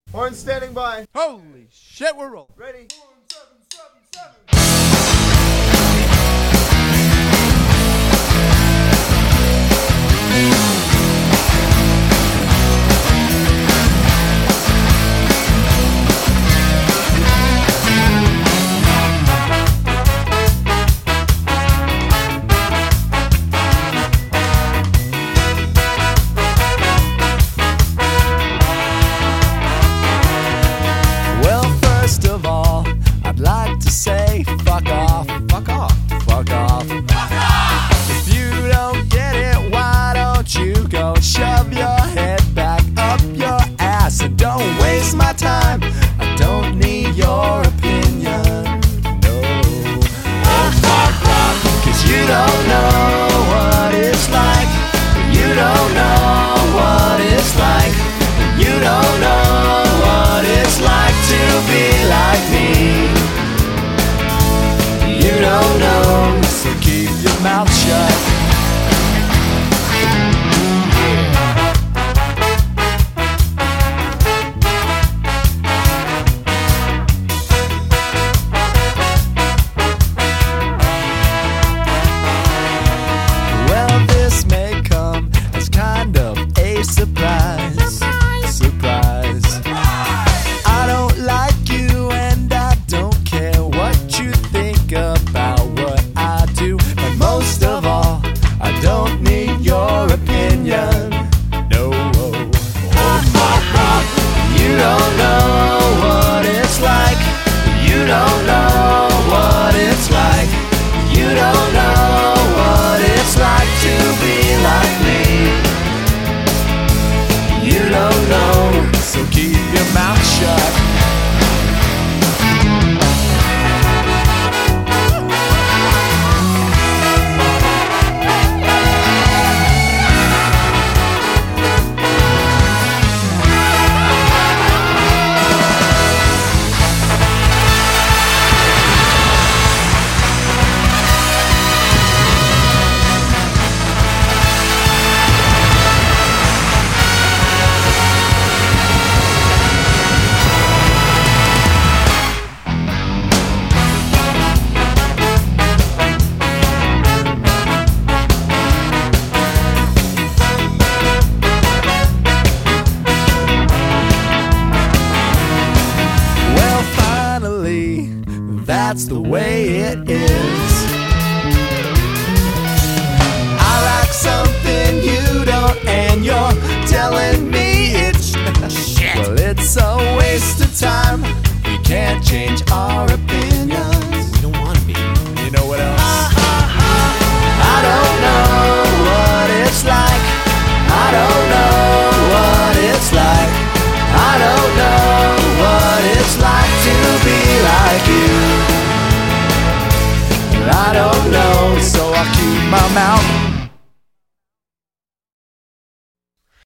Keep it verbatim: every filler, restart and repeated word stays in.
Horn standing by. Holy shit, we're rolling. Ready? Horn seven seven seven. Say fuck off, Fuck off. fuck off, fuck off. If you don't get it, why don't you go and shove your head back up your ass and don't waste my time. I don't need your opinion, no. Oh fuck off, cause you don't know what it's like. You don't know what it's like. You don't know what it's like to be like me. You don't know, so keep your mouth shut. Well, this may come as kind of a surprise. Surprise! Surprise! Surprise. I don't like you and I don't care what you think about what I do, but most of all, I don't need your opinion. No. Oh, fuck off. You don't know what it's like. You don't know what it's like. You don't know what it's like to be like me. You don't know, so keep your mouth shut. That's the way it is. I like something you don't, and you're telling me it's shit. Well, it's a waste of time. We can't change our opinions. We don't want to be. You know what else? I don't know what it's like. I don't know what it's like. I don't know what it's like to be like you. I don't know, so I keep my mouth